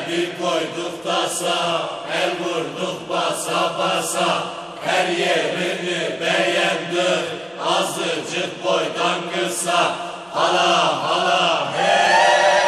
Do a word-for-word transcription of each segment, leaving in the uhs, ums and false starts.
bir koyduk tasa, el vurduk basa basa. Her yerini beğendik, azıcık boydan kısa. Hala hala hey.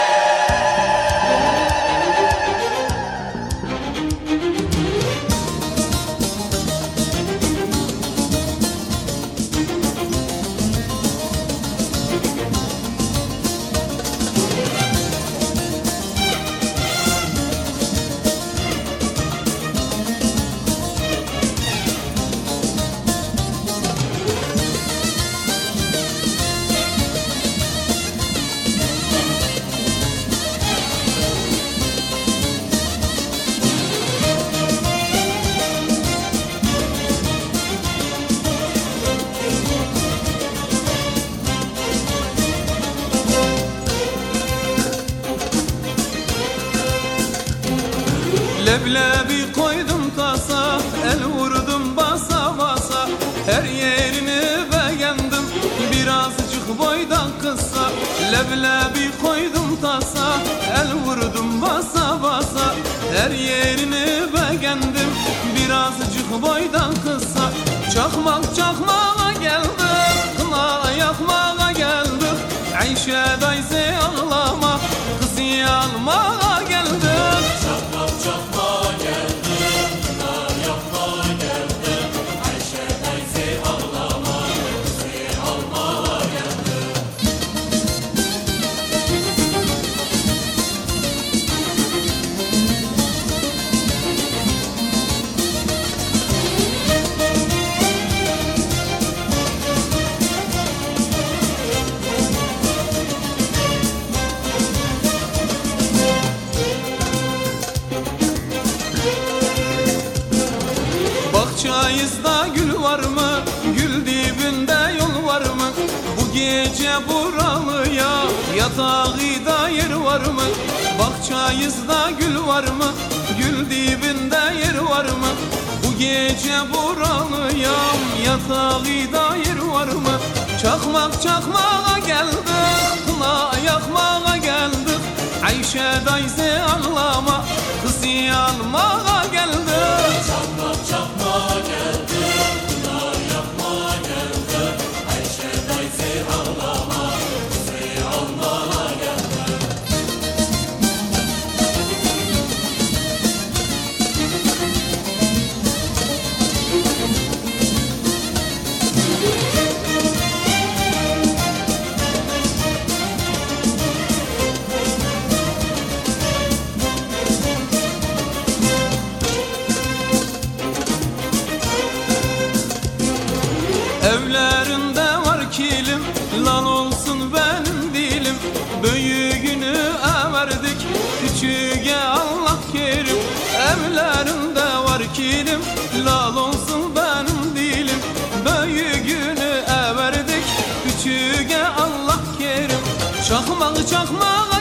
Leblebi koydum tasa, el vurdum basa basa. Her yerini beğendim, birazcık boydan kısa. Leblebi koydum tasa, el vurdum basa basa. Her yerini beğendim, birazcık boydan kısa. Çakmak çakmağa geldik, kına yakmağa geldik. Ayşe dayısı ağlama, kızı almağa geldik. Çakmak çakmağa geldik, kına yakmağa geldik. Ayşe dayısı ağlama, kızı almağa geldik. Bahçayızda gül var mı? Gül dibinde yol var mı? Bu gece buralıya yatağıda yer var mı? Bahçayızda gül var mı? Gül dibinde yer var mı? Bu gece buralıya yatağıda yer var mı? Çakmak çakmağa geldik, kına yakmağa geldik. Ayşe dayısı ağlama, kızı almağa geldik. Çakmak çakmağa geldik, kına yakmağa geldik. Ayşe dayısı ağlama, kızı almağa geldik. Evlerinde var kilim, lal olsun benim dilim. Büyüğünü everdik, küçüğe Allah kerim. Evlerinde var kilim, lal olsun benim dilim. Büyüğünü everdik, küçüğe Allah kerim. Çakmağı çakmağa